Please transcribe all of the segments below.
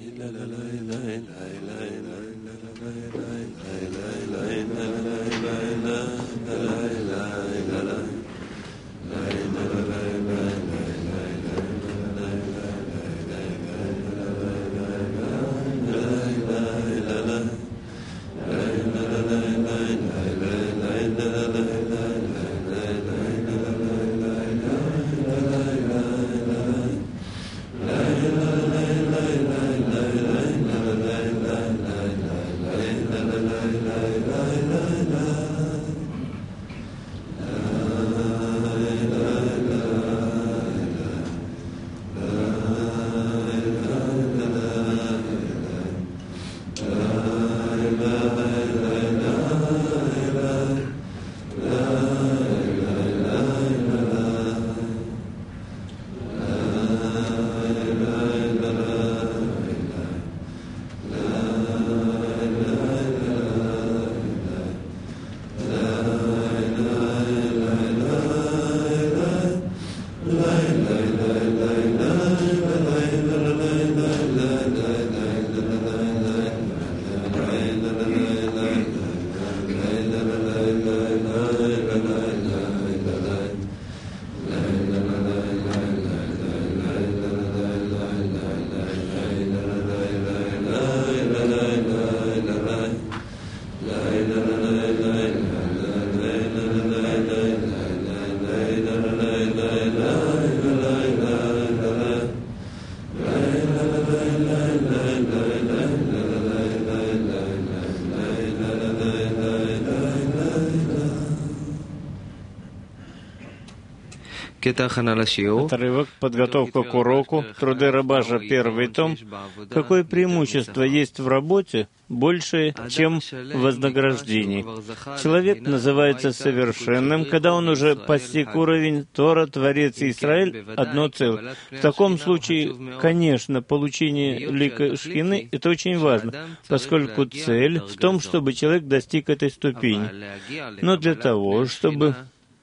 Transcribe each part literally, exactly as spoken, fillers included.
Отрывок «Подготовка к уроку», труды Рабажа, первый том. Какое преимущество есть в работе больше, чем в вознаграждении? Человек называется совершенным, когда он уже постиг уровень Тора, Творец и Израиль, одно целое. В таком случае, конечно, получение лика Шхины — это очень важно, поскольку цель в том, чтобы человек достиг этой ступени. Но для того, чтобы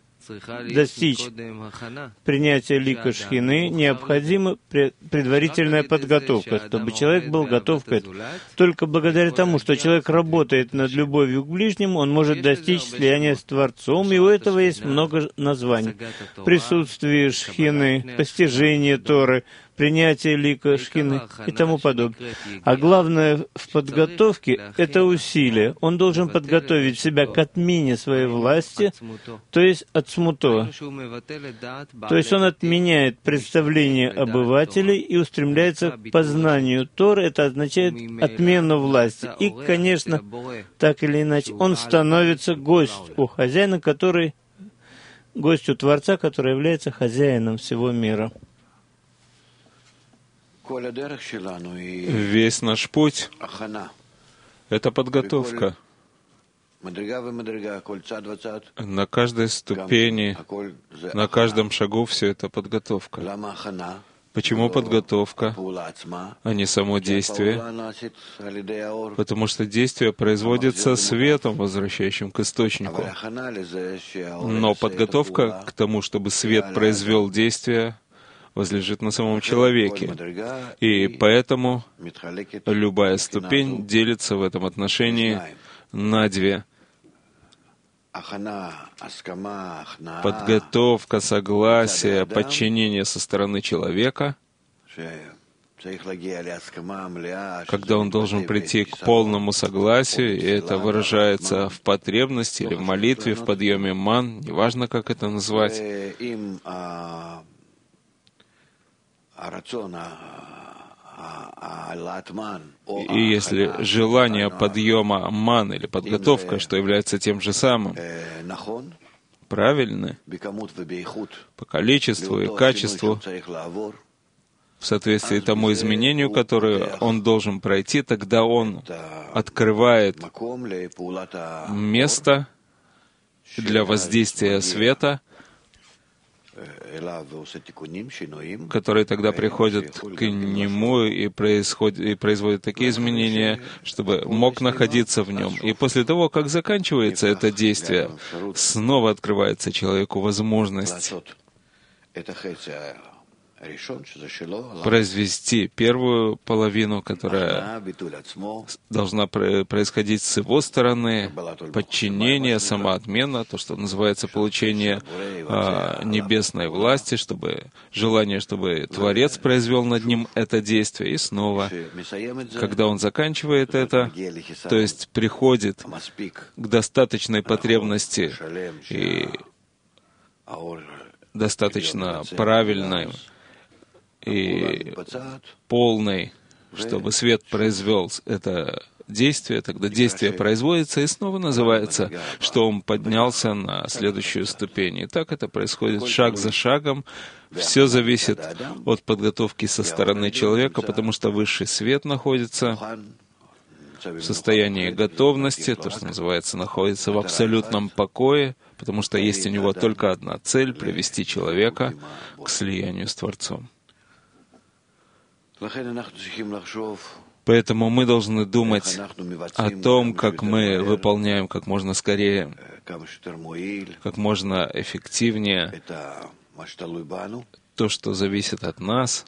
достичь принятия лика Шхины, необходима предварительная подготовка, чтобы человек был готов к этому. Только благодаря тому, что человек работает над любовью к ближнему, он может достичь слияния с Творцом, и у этого есть много названий. Присутствие Шхины, постижение Торы, принятие лика Шхины и тому подобное. А главное в подготовке — это усилие. Он должен подготовить себя к отмене своей власти, то есть от смуто. То есть он отменяет представление обывателей и устремляется к познанию Торы. Это означает отмену власти. И, конечно, так или иначе, он становится гость у хозяина, который, гостью Творца, который является хозяином всего мира. Весь наш путь — это подготовка. На каждой ступени, на каждом шагу все это подготовка. Почему подготовка, а не само действие? Потому что действие производится светом, возвращающим к источнику. Но подготовка к тому, чтобы свет произвел действие, возлежит на самом человеке. И поэтому любая ступень делится в этом отношении на две. Подготовка, согласие, подчинение со стороны человека, когда он должен прийти к полному согласию, и это выражается в потребности или в молитве, в подъеме ман, неважно, как это назвать. И если желание подъема ман или подготовка, что является тем же самым, правильны по количеству и качеству, в соответствии тому изменению, которое он должен пройти, тогда он открывает место для воздействия света, которые тогда приходят к нему и, происходят, и производят такие изменения, чтобы мог находиться в нем. И после того, как заканчивается это действие, снова открывается человеку возможность произвести первую половину, которая должна происходить с его стороны, подчинение, самоотмена, то, что называется получение а, небесной власти, чтобы желание, чтобы Творец произвел над ним это действие, и снова, когда он заканчивает это, то есть приходит к достаточной потребности и достаточно правильной и полной, чтобы свет произвел это действие, тогда действие производится и снова называется, что он поднялся на следующую ступень. И так это происходит шаг за шагом. Все зависит от подготовки со стороны человека, потому что высший свет находится в состоянии готовности, то, что называется, находится в абсолютном покое, потому что есть у него только одна цель — привести человека к слиянию с Творцом. Поэтому мы должны думать о том, как мы выполняем как можно скорее, как можно эффективнее то, что зависит от нас,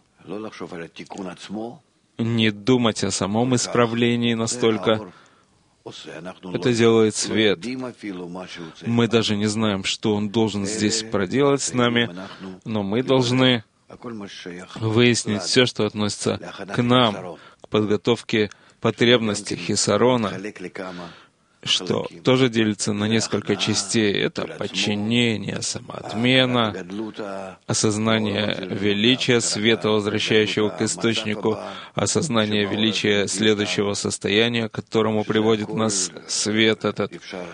не думать о самом исправлении настолько. Это делает свет. Мы даже не знаем, что он должен здесь проделать с нами, но мы должны выяснить все, что относится к нам, к подготовке потребностей хисарона, что тоже делится на несколько частей. Это подчинение, самоотмена, осознание величия света, возвращающего к источнику, осознание величия следующего состояния, к которому приводит нас свет этот.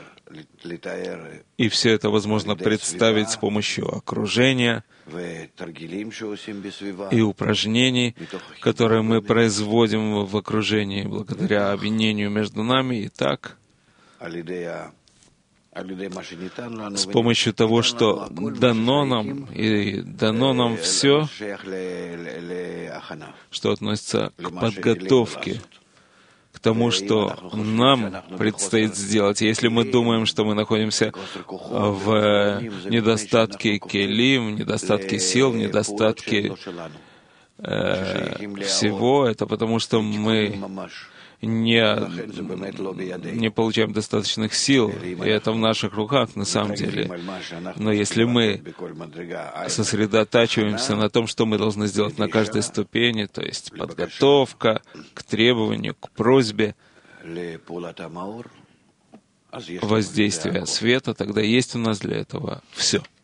И все это возможно представить с помощью окружения и упражнений, которые мы производим в окружении благодаря объединению между нами. И так, с помощью того, что дано нам, и дано нам все, что относится к подготовке, к тому, что нам предстоит сделать. Если мы думаем, что мы находимся в недостатке келим, в недостатке сил, в недостатке э, всего, это потому, что мы не, не получаем достаточных сил, и это в наших руках на самом деле. Но если мы сосредотачиваемся на том, что мы должны сделать на каждой ступени, то есть подготовка к требованию, к просьбе, воздействия света, тогда есть у нас для этого все.